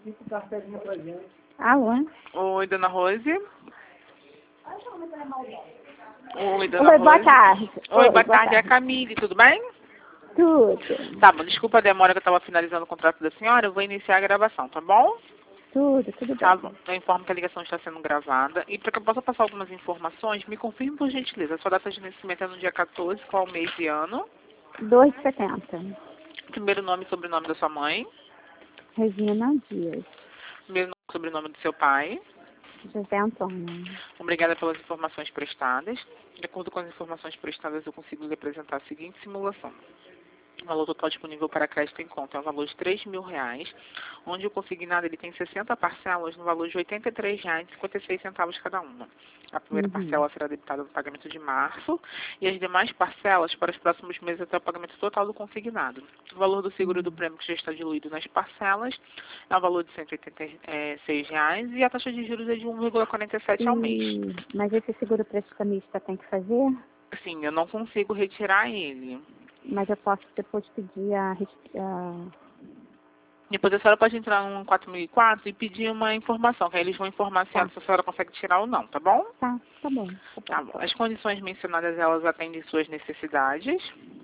Alô? Oi, dona Rose. Oi, dona Oi, Rose. boa tarde. Oi, boa tarde. É a Camille, tudo bem? Tudo. Tá bom, desculpa a demora que eu estava finalizando o contrato da senhora. Eu vou iniciar a gravação, tá bom? Tudo bem. Tá bom. Eu informo que a ligação está sendo gravada. E para que eu possa passar algumas informações, me confirme por gentileza. A sua data de nascimento é no dia 14, qual mês e ano? 2,70. Primeiro nome e sobrenome da sua mãe. Regina Dias. Primeiro nome e sobrenome do seu pai. José Antônio. Obrigada pelas informações prestadas. De acordo com as informações prestadas, eu consigo lhe apresentar a seguinte simulação. O valor total disponível para crédito em conta é o valor de R$ 3.000, onde o consignado ele tem 60 parcelas no valor de R$ 83,56 cada uma. A primeira parcela será debitada no pagamento de março e as demais parcelas para os próximos meses até o pagamento total do consignado. O valor do seguro do prêmio que já está diluído nas parcelas é o valor de R$ 186 e a taxa de juros é de 1,47 ao mês. Mas esse seguro prestamista tem que fazer? Sim, eu não consigo retirar ele. Mas eu posso depois pedir Depois a senhora pode entrar no 4004 e pedir uma informação, que aí eles vão informar se a senhora consegue tirar ou não, tá bom? Tá bom. Tá bom. As condições mencionadas, elas atendem suas necessidades.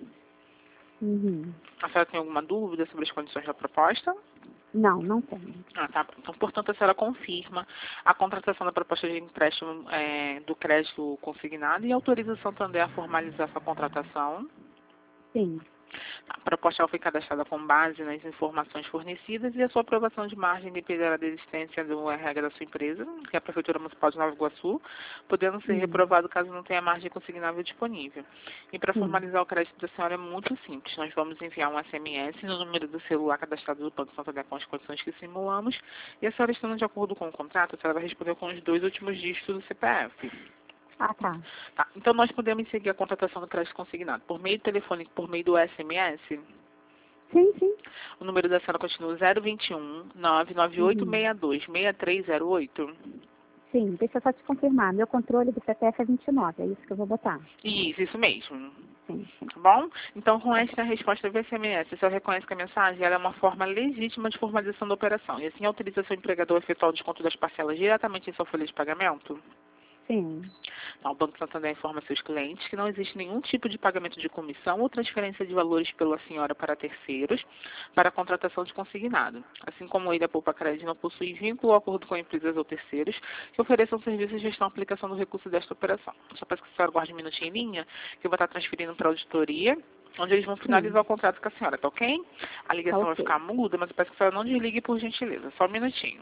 A senhora tem alguma dúvida sobre as condições da proposta? Não tenho. Tá bom. Então, portanto, a senhora confirma a contratação da proposta de empréstimo do crédito consignado e autoriza o Santander a formalizar sua contratação. Sim. A proposta foi cadastrada com base nas informações fornecidas e a sua aprovação de margem dependerá da existência do RH da sua empresa, que é a Prefeitura Municipal de Nova Iguaçu, podendo ser reprovado caso não tenha margem consignável disponível. E para formalizar o crédito da senhora é muito simples. Nós vamos enviar um SMS no número do celular cadastrado do Banco Santander com as condições que simulamos e a senhora estando de acordo com o contrato, a senhora vai responder com os 2 últimos dígitos do CPF. Tá. Então, nós podemos seguir a contratação do crédito consignado por meio telefônico, por meio do SMS? Sim. O número da senhora continua 021 99862 6308. Sim, deixa eu só te confirmar. Meu controle do CPF é 29, é isso que eu vou botar. Isso mesmo. Sim. Tá bom? Então, com esta resposta do SMS, o senhor reconhece que a mensagem ela é uma forma legítima de formalização da operação e assim autoriza seu empregador a efetuar o desconto das parcelas diretamente em sua folha de pagamento? Sim. O Banco Santander informa seus clientes que não existe nenhum tipo de pagamento de comissão ou transferência de valores pela senhora para terceiros para a contratação de consignado. Assim como ele, a Poupa Crédito não possui vínculo ou acordo com empresas ou terceiros que ofereçam serviços de gestão e aplicação do recurso desta operação. Só peço que a senhora guarde um minutinho em linha, que eu vou estar transferindo para a auditoria, onde eles vão finalizar o contrato com a senhora, tá ok? A ligação vai ficar muda, mas eu peço que a senhora não desligue por gentileza. Só um minutinho.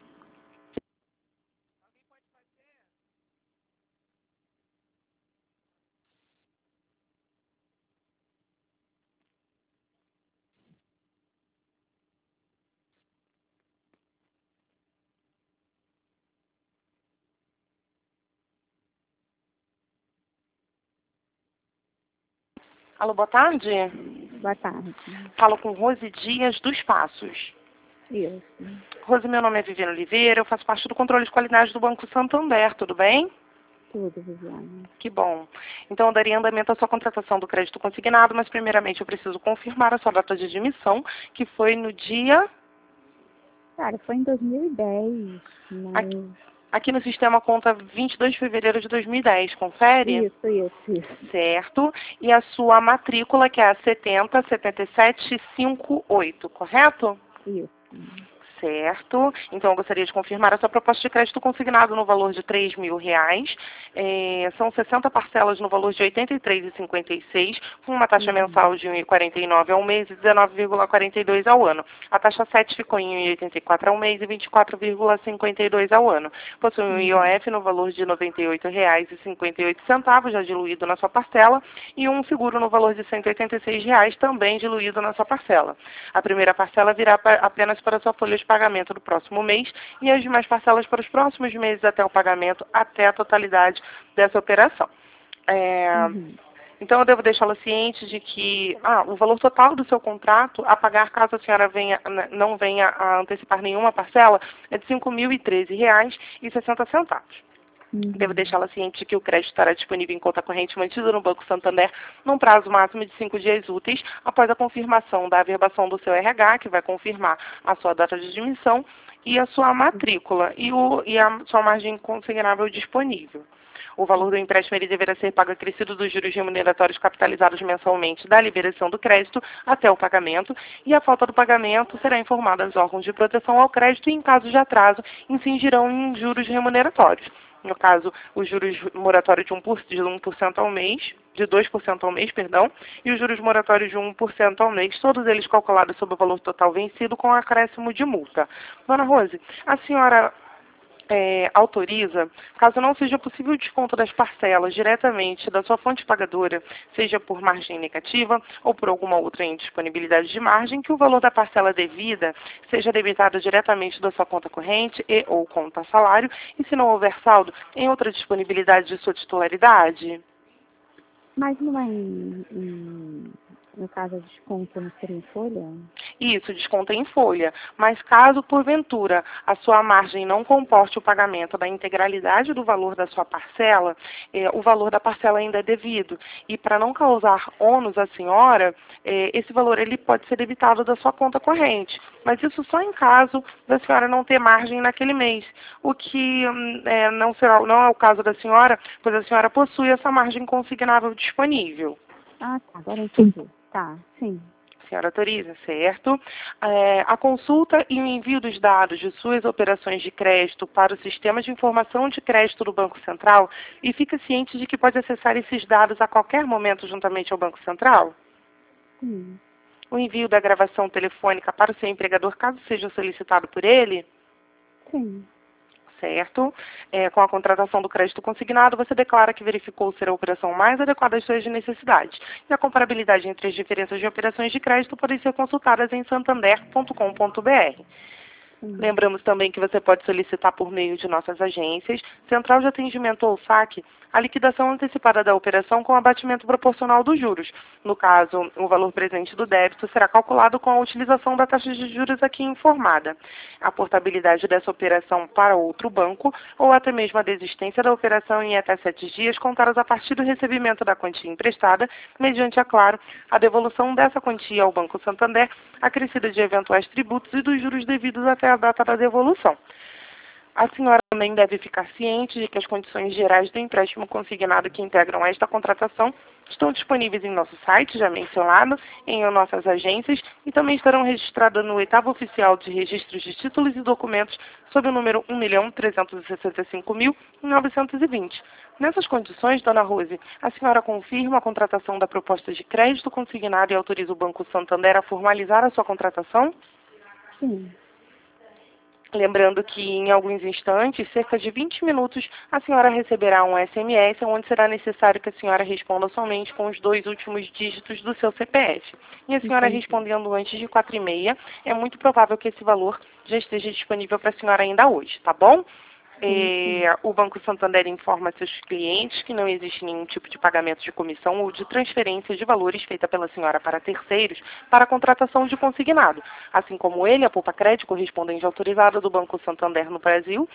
Alô, boa tarde. Boa tarde. Falo com Rose Dias dos Passos. Isso. Rose, meu nome é Viviane Oliveira, eu faço parte do controle de qualidade do Banco Santander, tudo bem? Tudo, Viviane. Que bom. Então, eu daria andamento à sua contratação do crédito consignado, mas primeiramente eu preciso confirmar a sua data de admissão, que foi no dia... Cara, foi em 2010, mas... Aqui no sistema conta 22 de fevereiro de 2010, confere? Isso. Certo. E a sua matrícula, que é a 707758, correto? Isso. Certo. Então, eu gostaria de confirmar a sua proposta de crédito consignado no valor de R$ 3.000. São 60 parcelas no valor de R$ 83,56, com uma taxa mensal de R$ 1,49 ao mês e 19,42 ao ano. A taxa 7 ficou em R$ 1,84 ao mês e 24,52 ao ano. Possui um IOF no valor de R$ 98,58, já diluído na sua parcela, e um seguro no valor de R$ 186, também diluído na sua parcela. A primeira parcela virá apenas para a sua folha de pagamento do próximo mês e as demais parcelas para os próximos meses até o pagamento, até a totalidade dessa operação. Então, eu devo deixá-la ciente de que o valor total do seu contrato a pagar caso a senhora não venha a antecipar nenhuma parcela é de R$ 5.013,60. Devo deixá-la ciente de que o crédito estará disponível em conta corrente mantida no Banco Santander num prazo máximo de 5 dias úteis após a confirmação da averbação do seu RH, que vai confirmar a sua data de admissão e a sua matrícula e a sua margem consignável disponível. O valor do empréstimo ele deverá ser pago acrescido dos juros remuneratórios capitalizados mensalmente da liberação do crédito até o pagamento, e a falta do pagamento será informada aos órgãos de proteção ao crédito e, em caso de atraso, incidirão em juros remuneratórios. No caso, os juros moratórios de 1% ao mês, de 2% ao mês, perdão, e os juros moratórios de 1% ao mês, todos eles calculados sobre o valor total vencido com acréscimo de multa. Dona Rose, a senhora autoriza, caso não seja possível o desconto das parcelas diretamente da sua fonte pagadora, seja por margem negativa ou por alguma outra indisponibilidade de margem, que o valor da parcela devida seja debitado diretamente da sua conta corrente e ou conta salário, e se não houver saldo, em outra disponibilidade de sua titularidade? Mas não é no caso de desconto, não seria em folha? Isso, desconta em folha. Mas caso, porventura, a sua margem não comporte o pagamento da integralidade do valor da sua parcela, o valor da parcela ainda é devido. E para não causar ônus à senhora, esse valor ele pode ser debitado da sua conta corrente. Mas isso só em caso da senhora não ter margem naquele mês. O que não é o caso da senhora, pois a senhora possui essa margem consignável disponível. Ah, tá, agora eu entendi. Tá, sim. A senhora autoriza, certo? A consulta e o envio dos dados de suas operações de crédito para o Sistema de Informação de Crédito do Banco Central, e fica ciente de que pode acessar esses dados a qualquer momento juntamente ao Banco Central? Sim. O envio da gravação telefônica para o seu empregador, caso seja solicitado por ele? Sim. Certo? Com a contratação do crédito consignado, você declara que verificou ser a operação mais adequada às suas necessidades. E a comparabilidade entre as diferenças de operações de crédito podem ser consultadas em santander.com.br. Lembramos também que você pode solicitar por meio de nossas agências, Central de Atendimento ou SAC, a liquidação antecipada da operação com abatimento proporcional dos juros. No caso, o valor presente do débito será calculado com a utilização da taxa de juros aqui informada. A portabilidade dessa operação para outro banco ou até mesmo a desistência da operação em até 7 dias contados a partir do recebimento da quantia emprestada, mediante, é claro, a devolução dessa quantia ao Banco Santander, acrescida de eventuais tributos e dos juros devidos até a data da devolução. A senhora também deve ficar ciente de que as condições gerais do empréstimo consignado que integram esta contratação estão disponíveis em nosso site, já mencionado, em nossas agências, e também estarão registradas no 8º Oficial de Registros de Títulos e Documentos, sob o número 1.365.920. Nessas condições, Dona Rose, a senhora confirma a contratação da proposta de crédito consignado e autoriza o Banco Santander a formalizar a sua contratação? Sim. Lembrando que em alguns instantes, cerca de 20 minutos, a senhora receberá um SMS onde será necessário que a senhora responda somente com os 2 últimos dígitos do seu CPF. E a senhora respondendo antes de 4h30, é muito provável que esse valor já esteja disponível para a senhora ainda hoje, tá bom? O Banco Santander informa seus clientes que não existe nenhum tipo de pagamento de comissão ou de transferência de valores feita pela senhora para terceiros para a contratação de consignado. Assim como ele, a Poupa Crédito, correspondente autorizada do Banco Santander no Brasil,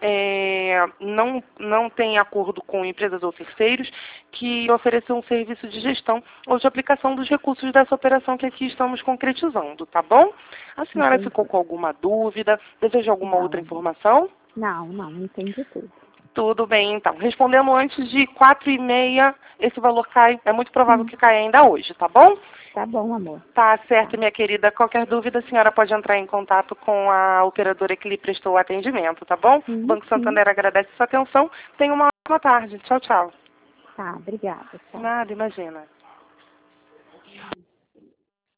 não tem acordo com empresas ou terceiros que ofereçam um serviço de gestão ou de aplicação dos recursos dessa operação que aqui estamos concretizando, tá bom? A senhora ficou com alguma dúvida? Deseja alguma outra informação? Não, entendi tudo. Tudo bem, então. Respondendo antes de 4h30, esse valor cai. É muito provável que caia ainda hoje, tá bom? Tá bom, amor. Tá certo, minha querida. Qualquer dúvida, a senhora pode entrar em contato com a operadora que lhe prestou o atendimento, tá bom? O Banco Santander agradece sua atenção. Tenha uma ótima tarde. Tchau, tchau. Tá, obrigada. Tchau. Nada, imagina.